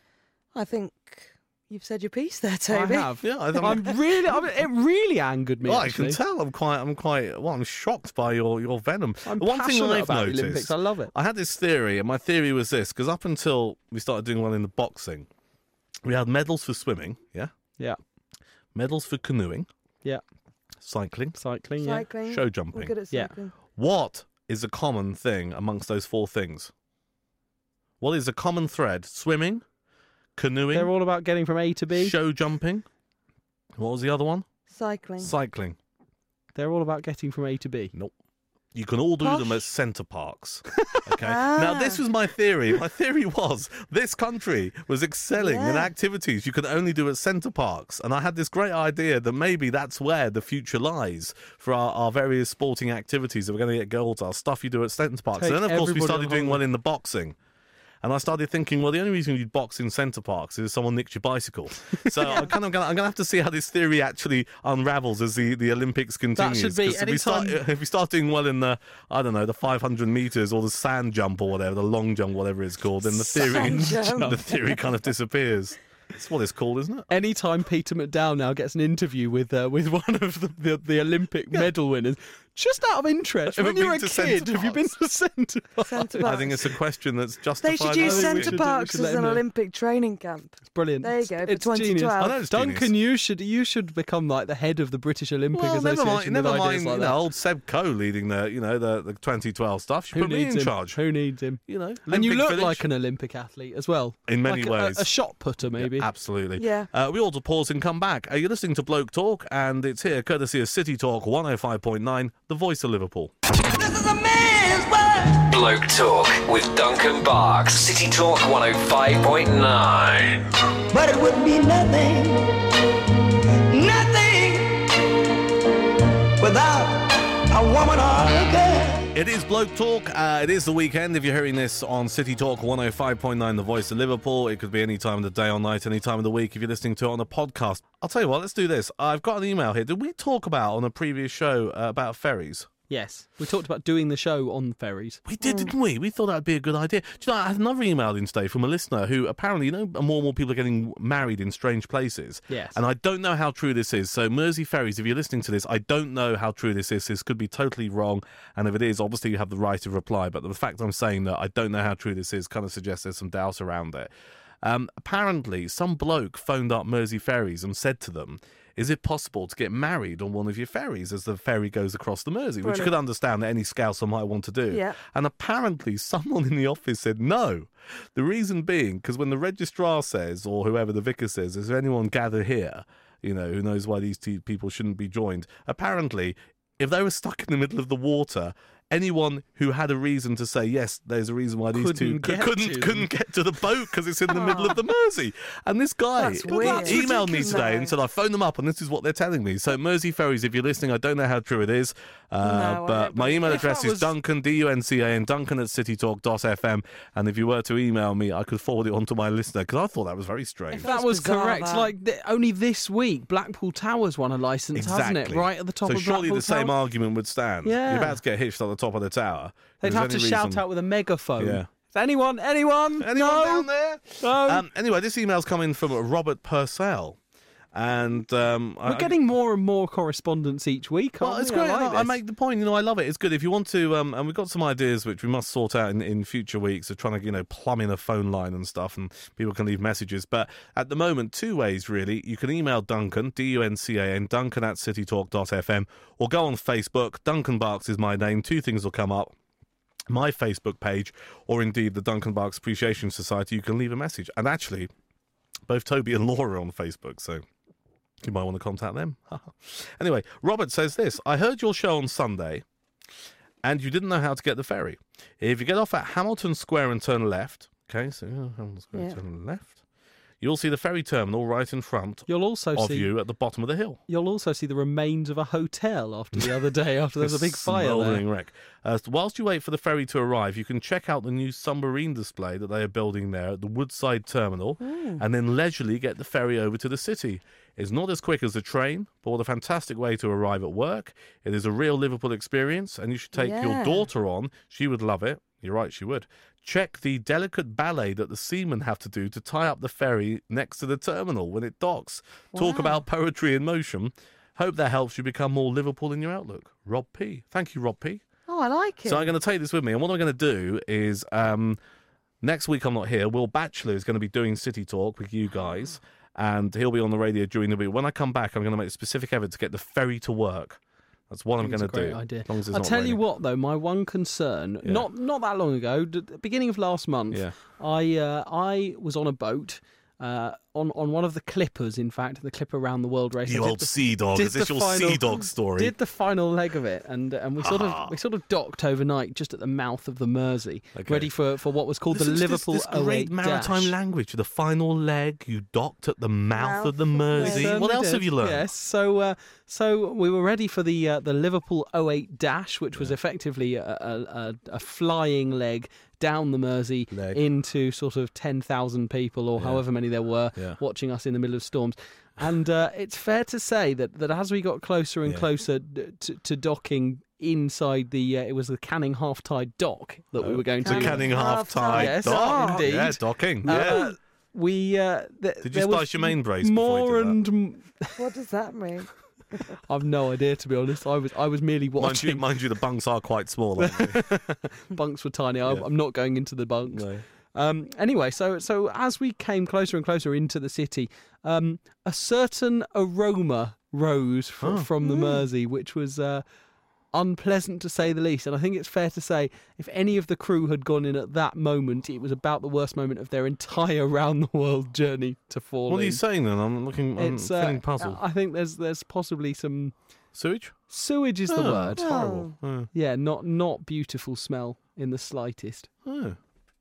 I think you've said your piece there, Toby. I have. Yeah, I think- I'm really. I mean, it really angered me. Well, I actually. can tell. I'm quite. I'm quite. Well, I'm shocked by your your venom. I'm One thing passionate I've about noticed. the Olympics. I love it. I had this theory, and my theory was this: because up until we started doing well in the boxing, we had medals for swimming, yeah, Yeah, medals for canoeing, yeah. cycling, Cycling. Yeah. Cycling. show We're jumping. good at Yeah. cycling. What is a common thing amongst those four things? What is a common thread? Swimming, canoeing, They're all about getting from A to B. show jumping. What was the other one? Cycling. Cycling. They're all about getting from A to B. Nope. You can all do Posh. them at centre parks. Okay. Now, this was my theory. My theory was this country was excelling in Yeah. activities you could only do at centre parks. And I had this great idea that maybe that's where the future lies for our, our various sporting activities that we're going to get gold are, stuff you do at centre parks. Take And then, of course, we everybody started on doing well holiday. in the boxing. And I started thinking, well, the only reason you'd box in Centre Parks is if someone nicked your bicycle. So I'm kind of gonna, I'm going to have to see how this theory actually unravels as the, the Olympics continues. should be 'Cause if we, start, anytime- if we start doing well in the, I don't know, the five hundred metres or the sand jump or whatever, the long jump, whatever it's called, then the theory, Sand jump. the theory kind of disappears. That's what it's called, isn't it? Anytime Peter McDowell now gets an interview with uh, with one of the, the, the Olympic medal winners, just out of interest, Have when you you're a been to kid, Centre have you been to Centre Parks? Centre I Parks. think it's a question that's justified. They should use I think we Centre should- we Parks should as let an him know. Olympic training camp. It's brilliant. There you go, for It's twenty genius. twelve. I know it's Duncan, genius. you should you should become like the head of the British Olympic Well, Association never mind, never with mind ideas like you that. know, old Seb Coe leading the, you know, the, the twenty twelve stuff. Should Who put me needs in him? charge. Who needs him? You know, And you Olympic look Village. like an Olympic athlete as well. In many Like a- ways. A, a shot putter, maybe. Yeah, absolutely. Yeah. Uh, we ought to pause and come back. Uh, you're listening to Bloke Talk, and it's here courtesy of City Talk one oh five point nine, the voice of Liverpool. Bloke Talk with Duncan Barks. City Talk one oh five point nine. But it would be nothing, nothing without a woman or a girl. It is Bloke Talk. Uh, it is the weekend. If you're hearing this on City Talk one oh five point nine, the voice of Liverpool, it could be any time of the day or night, any time of the week if you're listening to it on a podcast. I'll tell you what, let's do this. I've got an email here. Did we talk about on a previous show uh, about ferries? Yes. We talked about doing the show on ferries. We did, didn't we? We thought that'd be a good idea. Do you know, I had another email in today from a listener who apparently, you know, more and more people are getting married in strange places. Yes. And I don't know how true this is. So, Mersey Ferries, if you're listening to this, I don't know how true this is. This could be totally wrong. And if it is, obviously you have the right to reply. But the fact I'm saying that I don't know how true this is kind of suggests there's some doubt around it. Um, apparently, some bloke phoned up Mersey Ferries and said to them, is it possible to get married on one of your ferries as the ferry goes across the Mersey? Which you could understand that any Scouser might want to do. Yeah. And apparently someone in the office said no. The reason being, because when the registrar says, or whoever the vicar says, is there anyone gather here, you know, who knows why these two people shouldn't be joined? Apparently, if they were stuck in the middle of the water, anyone who had a reason to say yes, there's a reason why these Couldn't two get couldn't to. couldn't get to the boat because it's in the middle of the Mersey. And this guy That's weird. emailed me Ridiculous, today though. and said I phoned them up and this is what they're telling me. So Mersey Ferries, if you're listening, I don't know how true it is, uh, No, I but don't my believe email it. address If is that was- Duncan D U N C A N Duncan at citytalk dot f m. And if you were to email me, I could forward it on to my listener because I thought that was very strange. If that That's was bizarre, correct, that. like th- only this week, Blackpool Towers won a licence, hasn't it? Right at the top so of surely Blackpool the same Tower. argument would stand. Yeah. You're about to get hitched at the top of the tower. They'd If have there's to any shout reason- out with a megaphone. Yeah. Is anyone? Anyone? Anyone no? down there? No. Um, anyway, this email's coming from Robert Purcell. And um, We're I, getting more and more correspondence each week. Well, aren't it's we? I great. like I, I this. make the point. You know, I love it. It's good if you want to. Um, and we've got some ideas which we must sort out in, in future weeks of trying to, you know, plumb in a phone line and stuff, and people can leave messages. But at the moment, two ways really. You can email Duncan, D U N C A N, Duncan at citytalk dot f m, or go on Facebook. Duncan Barks is my name. Two things will come up. My Facebook page, or indeed the Duncan Barks Appreciation Society. You can leave a message. And actually, both Toby and Laura are on Facebook, so you might want to contact them. Anyway, Robert says this. I heard your show on Sunday, and you didn't know how to get the ferry. If you get off at Hamilton Square and turn left, okay, so uh, Hamilton Square, Yeah. turn left, you'll see the ferry terminal right in front You'll also of see. you at the bottom of the hill. You'll also see the remains of a hotel after the other day, after there was a big fire there. Smouldering wreck. Uh, so whilst you wait for the ferry to arrive, you can check out the new submarine display that they are building there at the Woodside Terminal, and then leisurely get the ferry over to the city. It's not as quick as the train, but what a fantastic way to arrive at work. It is a real Liverpool experience, and you should take your Yeah. daughter on. She would love it. You're right, she would. Check the delicate ballet that the seamen have to do to tie up the ferry next to the terminal when it docks. Talk Wow. about poetry in motion. Hope that helps you become more Liverpool in your outlook. Rob P. Thank you, Rob P. Oh, I like it. So I'm going to take this with me, and what I'm going to do is um, next week I'm not here. Will Batchelor is going to be doing City Talk with you guys, and he'll be on the radio during the week. When I come back, I'm going to make a specific effort to get the ferry to work. That's what I'm It's going a to great do. idea. As long as it's I'll not tell you raining. what, though, my one concern, Yeah. not not that long ago, d- the beginning of last month, Yeah. I uh, I was on a boat uh, on, on one of the clippers, in fact, the Clipper Round the World race. I You did old the- sea dog. did Is this the your final- sea dog story? Did the final leg of it, and and we sort Ah. of we sort of docked overnight just at the mouth of the Mersey, Okay. ready for, for what was called Listen the to Liverpool this, this oh great eight maritime dash. language. The final leg, you docked at the mouth, Mouth of the of the Mersey. Mersey. What else Certainly have you did, learned? Yes, so uh, so we were ready for the uh, the Liverpool oh eight dash, which was effectively a, a, a, a flying leg down the Mersey Leg. into sort of ten thousand people or Yeah. however many there were Yeah. watching us in the middle of storms. And uh, it's fair to say that, that as we got closer and Yeah. closer d- to, to docking inside the, uh, it was the Canning Half Tide dock that we were going to. The Canning half tide Yes, dock. indeed. Yeah, docking. Uh, Yeah. we uh, th- Did you there was splice your main brace before you more did that? and m- What does that mean? I've no idea, to be honest. I was I was merely Mind you, watching. mind you, the bunks are quite small, aren't they? Bunks were tiny. I, Yeah. I'm not going into the bunks. No. Um, anyway, so so as we came closer and closer into the city, um, a certain aroma rose fr- Oh. from the Mersey, which was uh, unpleasant to say the least. And I think it's fair to say, if any of the crew had gone in at that moment, it was about the worst moment of their entire round the world journey to fall What are in. you saying then? I'm looking. I'm It's uh, feeling puzzled. I think there's there's possibly some Sewage? sewage is the Oh, word. It's horrible. Oh. Yeah, not not beautiful smell in the slightest. Oh.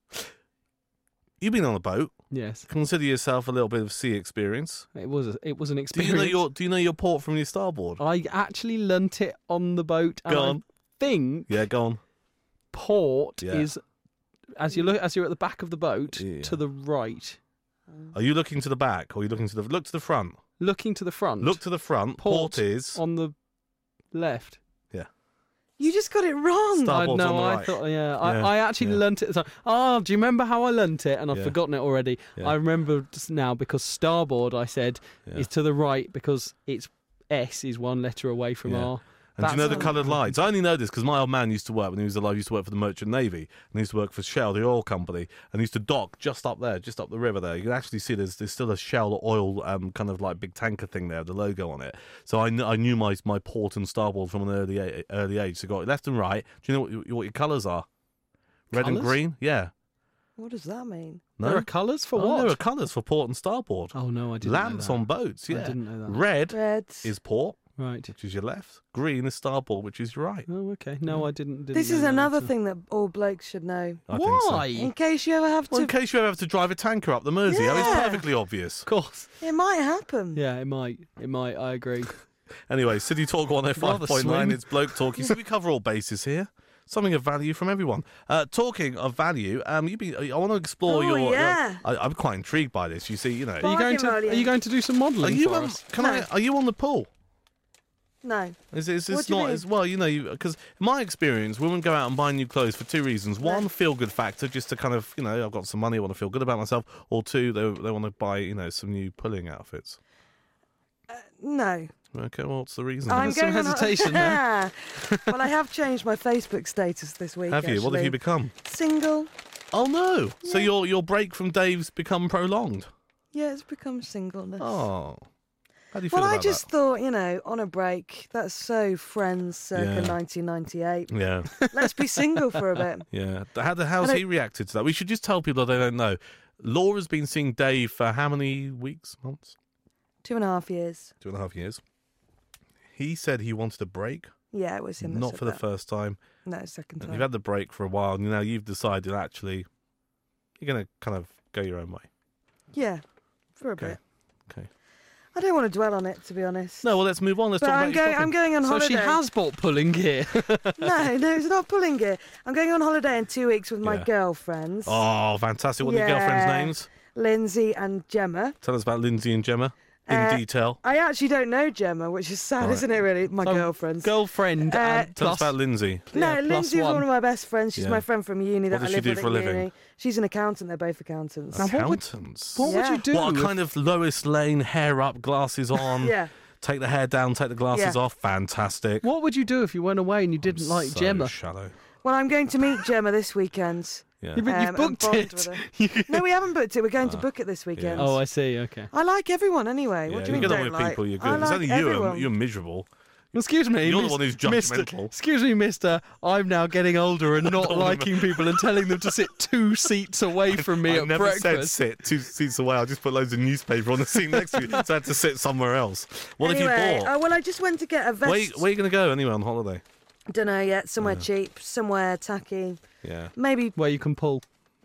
You've been on a boat. Yes, Consider yourself a little bit of sea experience. it was a, it was an Do experience. you know your Do you know your port from your starboard? I actually learnt it on the boat. And Go I on. think Yeah, go on. port Yeah. is as you look as you're at the back of the boat Yeah. to the right, Are you looking to the back or are you looking to the look to the front? looking to the front. Look to the front. Port, Port is on the left. You just got it wrong. Stop. I Starboard's know. on the I right. thought. Yeah, Yeah, I, I actually yeah. learnt it. So, oh, do you remember how I learnt it? And I've Yeah. forgotten it already. Yeah. I remember just now because starboard, I said, Yeah. is to the right because it's S is one letter away from Yeah. R. And do you know the That's- coloured lights? I only know this because my old man used to work when he was alive. He used to work for the Merchant Navy, and he used to work for Shell, the oil company, and he used to dock just up there, just up the river there. You can actually see there's there's still a Shell oil um, kind of like big tanker thing there, the logo on it. So I, kn- I knew my my port and starboard from an early a- early age. So got it left and right. Do you know what, your- what your colours are? Red and Colours? green. Yeah. What does that mean? No. There are colours for Oh, what? there are colours for port and starboard. Oh no, I didn't. Lamps know that. on boats. I Yeah. didn't know that. Red Red. is port, Right. which is your left. Green is starboard, which is your right. Oh, okay. No, I didn't. didn't This know is that another at all. thing that all blokes should know. I think so. Why? In case you ever have Well, to, in case you ever have to drive a tanker up the Mersey, I mean, it's Yeah. perfectly obvious. Of course. it might happen. Yeah, it might. It might. I agree. Anyway, City Talk one oh five point nine, swing. it's Bloke Talk. You see, we cover all bases here. Something of value from everyone. Uh, talking of value, um, you be, I want to explore Oh, your. your- yeah. I, I'm quite intrigued by this. You see, you know. Are you going to? Bargain Are you going to do some Are modelling you for on? us? Can No. I? Are you on the pool? No. Is, is What this do you not mean? as well? You know, because my experience, women go out and buy new clothes for two reasons: one, feel good factor, just to kind of, you know, I've got some money, I want to feel good about myself; or two, they they want to buy, you know, some new pulling outfits. No. Okay, well, what's the reason? I'm There's some going on- hesitation there. Well, I have changed my Facebook status this week. have you? What have you actually. become? Single. Oh no! So your your break from Dave's become prolonged. Yeah, it's become singleness. Oh, how do you feel Well, I about just thought, you know, on a break, that's so Friends circa Yeah. nineteen ninety-eight. that? Yeah, Let's be single for a bit. yeah. How the how's I he reacted to that? We should just tell people they don't know. Laura's been seeing Dave for how many weeks, months, Two and a half years. two and a half years. He said he wanted a break, Yeah, it was him. that not said for the that. first time. No, second And time. you've had the break for a while, and now you've decided actually you're going to kind of go your own way. Yeah, for a Okay. bit. Okay. I don't want to dwell on it, to be honest. No, well, let's move on. Let's but talk I'm about your going. I'm shopping. going on So holiday. she has bought pulling gear. No, no, it's not pulling gear. I'm going on holiday in two weeks with my Yeah. girlfriends, Oh, fantastic! What are your girlfriends' Yeah. names? Lindsay and Gemma. Tell us about Lindsay and Gemma in Uh, detail. I actually don't know Gemma, which is sad, Right. isn't it? Really, my So, girlfriends. Girlfriend Uh, and Tell us plus. about Lindsay. no, yeah, plus Lindsay's one. one of my best friends. She's Yeah. my friend from uni that What does I she live do with for a at living? uni. She's an accountant. They're both accountants. Now, what would- Accountants. What would Yeah. you do? What if- kind of Lois Lane, hair up, glasses on, Yeah. take the hair down, take the glasses Yeah. off? Fantastic. What would you do if you went away and you didn't like so Gemma? shallow. Well, I'm going to meet Gemma this weekend. Yeah. Yeah, but Um, you've and booked bond it. with No, we haven't booked it. We're going to book it this weekend. Oh, I see. Okay. I like everyone anyway. What Yeah, do you you mean get on don't with like? people, you're I good. It's like only you, everyone. and you're miserable. Excuse me, You're the miss- one who's mister judgmental. Excuse me, mister. I'm now getting older and not liking people and telling them to sit two seats away from me I at never said breakfast. sit two seats away. I just put loads of newspaper on the seat next to you, so I had to sit somewhere else. What anyway, have you bought? oh, well, I just went to get a vest. where, where are you going to go anyway on holiday? Don't know yet. Somewhere cheap, somewhere tacky. Yeah. Maybe. Where you can pull.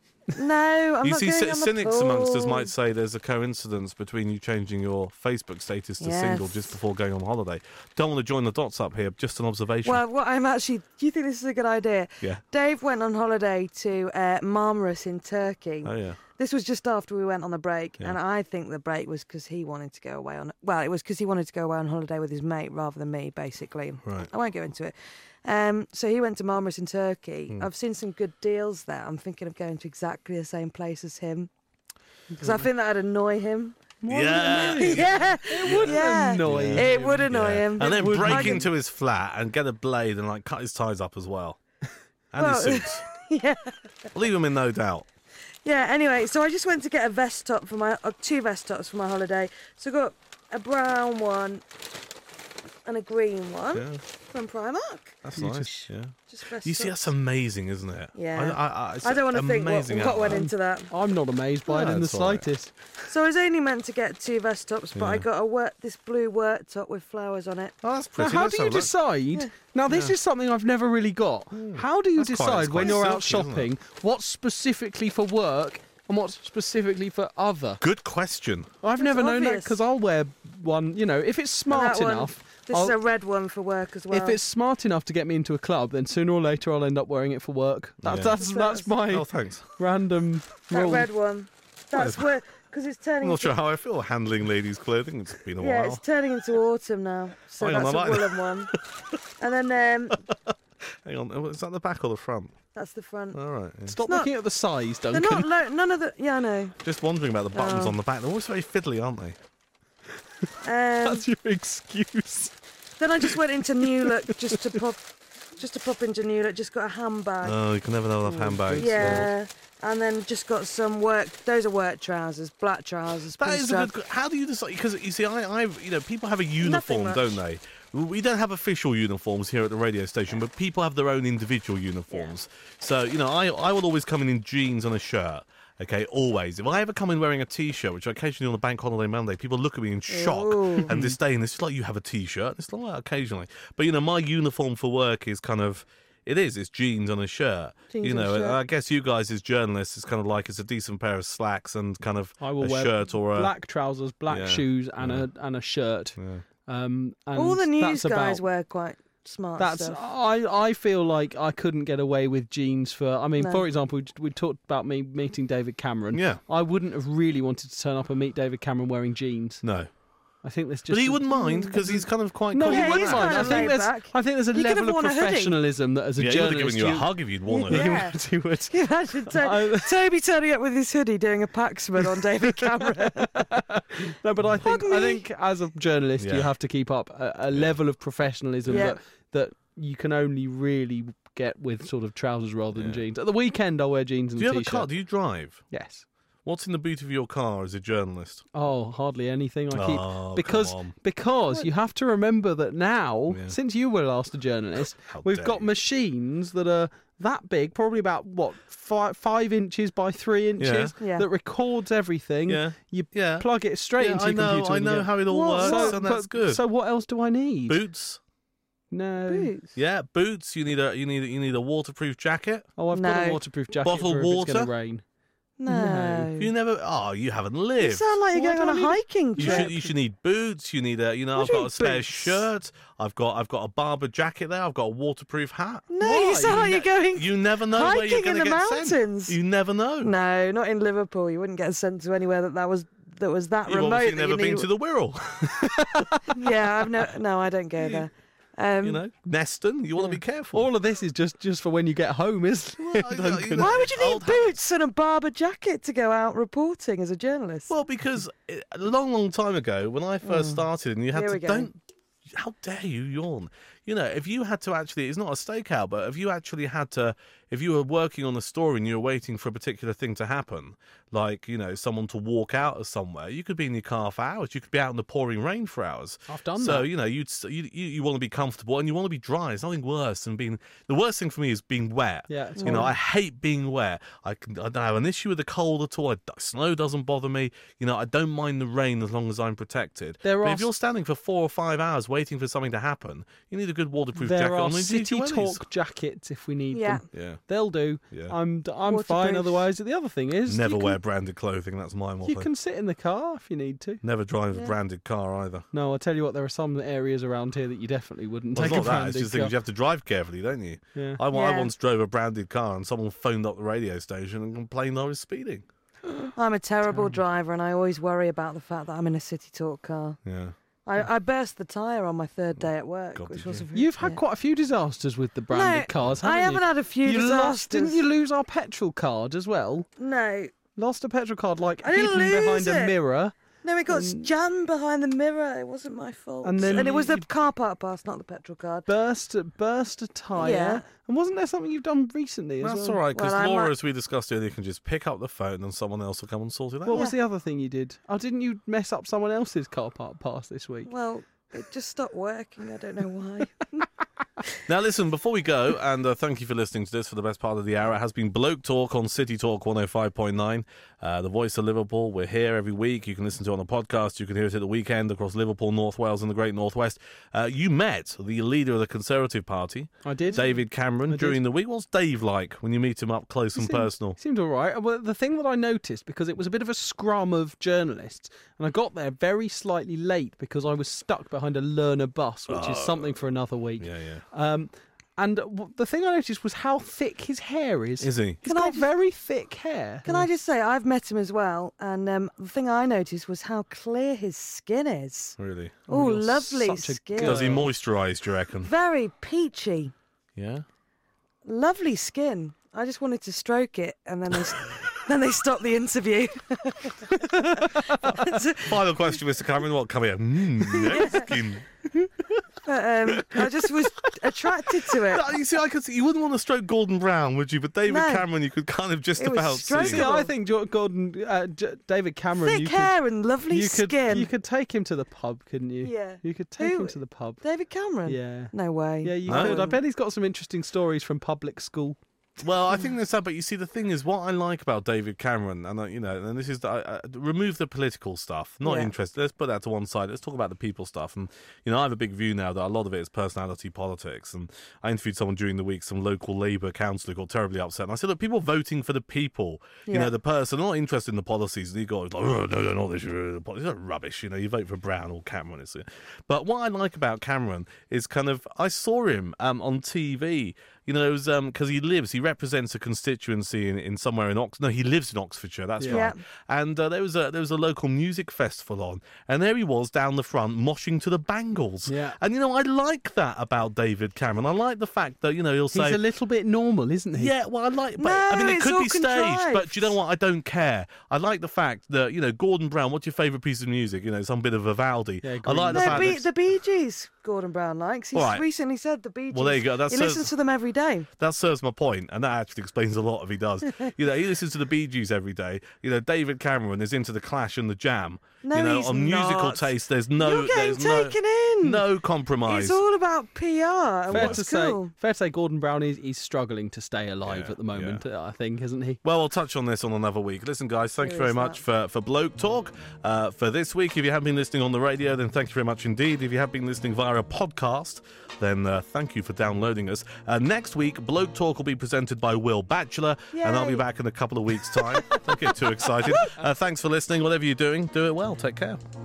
No, I'm you not see, going c- on the cynics amongst us pool. might say there's a coincidence between you changing your Facebook status to Yes. single just before going on holiday. Don't want to join the dots up here, just an observation. Well, what I'm actually. Do you think this is a good idea? yeah. Dave went on holiday to uh, Marmaris in Turkey. Oh, yeah. This was just after we went on the break, Yeah. and I think the break was because he wanted to go away on. Well, it was because he wanted to go away on holiday with his mate rather than me, basically. Right. I won't go into it. Um, so he went to Marmaris in Turkey. Hmm. I've seen some good deals there. I'm thinking of going to exactly the same place as him because I think that'd annoy him. Yeah. yeah, It would yeah. annoy you. It would annoy Yeah. him. And then Would- break I can- into his flat and get a blade and like cut his ties up as well. And his Well- suits. Yeah. Leave him in no doubt. Yeah, anyway, so I just went to get a vest top for my, uh, two vest tops for my holiday. So I got a brown one and a green one Yeah, from Primark. that's You nice. just- Yeah. Just vest You see, tops. that's amazing, isn't it? Yeah. I, I, I, it's I don't want to think what, amazing what out went there. into that. I'm not amazed by No, it in the it's all right. slightest. So I was only meant to get two vest tops, but I Yeah. got a work, this blue work top with flowers on it. Oh, that's Now, pretty. how Let's do you have a look. decide? Yeah. Now, this is something I've never really got. How do you That's quite- decide it's when quite you're out silky, isn't it? shopping what's specifically for work and what's specifically for other? Good question. I've It's never known that obvious. because I'll wear one, you know, if it's And smart that one- enough. This I'll- is a red one for work as well. If it's smart enough to get me into a club, then sooner or later I'll end up wearing it for work. That, Yeah. That's that's my Oh, thanks. random that rule. red one. That's where because it's I'm turning. not into, sure how I feel handling ladies' clothing. It's been a Yeah, while. it's turning into autumn now. So Hang on, that's I a might- woolen one. And then um, Hang on, oh, is that the back or the front? that's the front. All right. yeah. Stop not- looking at the size, They're Duncan. not lo- none of the. Yeah, I know. Just wondering about the buttons Oh. on the back. They're always very fiddly, aren't they? Um, That's your excuse. then I just went into New Look just to pop, just to pop into New Look. Just got a handbag. Oh, you can never know enough handbags. yeah, and then just got some work. Those are work trousers, black trousers. That is a pinstripe. good. How do you decide? Because you see, I, I, you know, people have a uniform, much. don't they? We don't have official uniforms here at the radio station, but people have their own individual uniforms. So you know, I, I will always come in in jeans and a shirt. Okay, always. If I ever come in wearing a T-shirt, which I occasionally on the Bank Holiday Monday, people look at me in shock Ooh. and disdain. It's like, you have a T-shirt. It's like, well, occasionally. But, you know, my uniform for work is kind of, it is, it's jeans and a shirt. Jeans you and a know, shirt. I guess you guys as journalists, it's kind of like it's a decent pair of slacks and kind of I will a wear shirt or a... black trousers, black Yeah, shoes, and yeah. a and a shirt. Yeah. Um, and All the news that's guys about, wear quite smart That's stuff. I. I feel like I couldn't get away with jeans for. I mean, No. for example, we, we talked about me meeting David Cameron. Yeah. I wouldn't have really wanted to turn up and meet David Cameron wearing jeans. No. I think there's just. But he a- wouldn't mind because he's kind of quite No, cool he Yeah, with he's that. wouldn't mind. kind I of think laid there's. back. I think there's a You could have level of worn a hoodie. professionalism that as a Yeah, he would have journalist given you a hug if you'd worn it. Yeah. he would. Can you imagine To- I- Toby turning up with his hoodie doing a Paxman on David Cameron? No, but I think Hug I me. think as a journalist, Yeah. you have to keep up a, a level of professionalism Yeah. that that you can only really get with sort of trousers rather than Yeah. jeans. At the weekend, I'll wear jeans and Do you a have a t-shirt. car? Do you drive? Yes. What's in the boot of your car as a journalist? Oh, hardly anything. I keep Oh, come because on. because you have to remember that now, Yeah. since you were last a journalist, How we've dare got you. machines that are that big, probably about what five, five inches by three inches, Yeah. that records everything. Yeah. You Yeah. plug it straight Yeah, into I your know, computer. I and know you- how it all What? works, So- and that's but- good. So what else do I need? Boots. No. Boots. Yeah, boots. You need a you need a, you need a waterproof jacket. Oh, I've got a No. waterproof jacket Bottled for if it's water? going to rain. No. You never. Oh, you haven't You lived. sound like you're Why going do on I a need- hiking You trip. should you should need boots. You need a you know What I've do you got mean a spare boots? shirt. I've got I've got a Barber jacket there. I've got a waterproof hat. No, Why? you sound like You you're going You never know where you're hiking in going to the get mountains. sent. You never know. No, not in Liverpool. You wouldn't get sent to anywhere that that was that was that You've remote. obviously that never you been knew- to the Wirral. Yeah, I've no. No, I don't go there. Um, You know, Neston. You want to be careful. All of this is just, just for when you get home, isn't Well, it? I know, Duncan? you know- Why would you need Old- boots and a Barber jacket to go out reporting as a journalist? Well, because it- a long, long time ago, when I first started, and you had Here to we go. don't. How dare you yawn? you know, if you had to actually, it's not a stakeout, but if you actually had to, if you were working on a story and you were waiting for a particular thing to happen, like, you know, someone to walk out of somewhere, you could be in your car for hours. You could be out in the pouring rain for hours. I've done so, that. you know, you'd, you, you, you want to be comfortable and you want to be dry. There's nothing worse than being, the worst thing for me is being wet. Yeah, it's You know, horrible. I hate being wet. I, can, I don't have an issue with the cold at all. I, snow doesn't bother me. You know, I don't mind the rain as long as I'm protected. There but are if you're standing for four or five hours waiting for something to happen, you need a good waterproof There jacket are on the City G twenties. Talk jackets if we need Yeah. them. Yeah. They'll do. Yeah. I'm I'm fine Waterproof. otherwise. The other thing is Never you wear can, branded clothing. That's my motto. you can sit in the car if you need to. Never drive a Yeah. branded car either. No, I'll tell you what, there are some areas around here that you definitely wouldn't Well, take it's a not that. branded It's just car. things you have to drive carefully, don't you? Yeah. I, I Yeah. once drove a branded car and someone phoned up the radio station and complained I was speeding. I'm a terrible driver, and I always worry about the fact that I'm in a City Talk car. Yeah. I, I burst the tyre on my third day at work, God, which did was you? a You've had yeah. quite a few disasters with the branded No, cars, haven't I you? haven't had a few you lost, disasters. didn't you lose our petrol card as well? No, Lost a petrol card like I didn't hidden behind lose a it. mirror. no, it got And- jammed behind the mirror. It wasn't my fault. And then it was you- the car park pass, not the petrol card. Burst, burst a tyre. Yeah. And wasn't there something you've done recently as That's well? all right, because Well, I Laura, might- as we discussed earlier, can just pick up the phone and someone else will come and sort it out. What was Yeah. the other thing you did? Oh, didn't you mess up someone else's car park pass this week? Well, it just stopped working. I don't know why. Now, listen, before we go, and uh, thank you for listening to this for the best part of the hour, it has been Bloke Talk on City Talk one oh five point nine, uh, the voice of Liverpool. We're here every week. You can listen to it on the podcast. You can hear it at the weekend across Liverpool, North Wales, and the Great Northwest. Uh, you met the leader of the Conservative Party, I did. David Cameron, I did. during the week. What's Dave like when you meet him up close and seemed- personal? Seemed all right. Well, the thing that I noticed, because it was a bit of a scrum of journalists, and I got there very slightly late because I was stuck behind a learner bus, which is something for another week. Yeah, yeah. Um, and w- the thing I noticed was how thick his hair is. Is he? He's Can I got just- very thick hair. Can I just say, I've met him as well, and um, the thing I noticed was how clear his skin is. Really? Oh, you're lovely such a skin. girl. Does he moisturise, do you reckon? Very peachy. Yeah? Lovely skin. I just wanted to stroke it, and then they, s- then they stopped the interview. Final question, Mister Cameron. What, come here? Mm, yeah, skin. But um, I just was attracted to it. No, you see, I could see, you wouldn't want to stroke Gordon Brown, would you? But David No. Cameron, you could kind of just It was about see. strokeable. See, I think Jo- Gordon, uh, J- David Cameron, Thick you hair and lovely could, you could, skin. you could take him to the pub, couldn't you? Yeah. You could take Who- him to the pub. David Cameron? Yeah. No way. Yeah, you No. could. I bet he's got some interesting stories from public school. Well, I think that's that. But you see, the thing is, what I like about David Cameron, and uh, you know, and this is, I, I, remove the political stuff. Not Yeah. interested. Let's put that to one side. Let's talk about the people stuff. And you know, I have a big view now that a lot of it is personality politics. And I interviewed someone during the week, some local Labour councillor, got terribly upset. And I said, look, people voting for the people. You Yeah. know, the person, they're not interested in the policies. And he goes like, oh, no, no, not this. uh, Policies are rubbish. You know, you vote for Brown or Cameron. It's, but what I like about Cameron is kind of, I saw him um, on T V. You know, it was because he lives, he represents a constituency in, in somewhere in Oxford. No, he lives in Oxfordshire. That's Yeah. right. Yeah. And uh, there was a there was a local music festival on, and there he was down the front moshing to the Bangles. Yeah. And you know, I like that about David Cameron. I like the fact that you know he'll He's say. a little bit normal, isn't he? Yeah, well, I like, but No, I mean, it it's could all be staged, but contrived. do you know what? I don't care. I like the fact that you know Gordon Brown. What's your favourite piece of music? You know, some bit of Vivaldi. Yeah, I Green like the No, fact Bee, that the Bee Gees, Gordon Brown likes. He's All right. recently said the Bee Gees. Well, there you go. That he says- listens to them every day. that serves my point, and that actually explains a lot if he does. You know, he listens to the Bee Gees every day. You know, David Cameron is into the Clash and the Jam. No, you know, he's on musical not. taste, there's no, You're getting there's no, taken in. no compromise. It's all about P R and Fair what's to say, cool. fair to say, Gordon Brown is he's struggling to stay alive Yeah, at the moment. I think, isn't he? Well, we'll touch on this on another week. Listen, guys, thank you There very is much for, for Bloke Talk uh, for this week. If you haven't been listening on the radio, then thank you very much indeed. If you have been listening via a podcast, then uh, thank you for downloading us. Uh, next week, Bloke Talk will be presented by Will Batchelor, and I'll be Yay. back in a couple of weeks' time. Don't get too excited. Uh, thanks for listening. Whatever you're doing, do it well. Take care.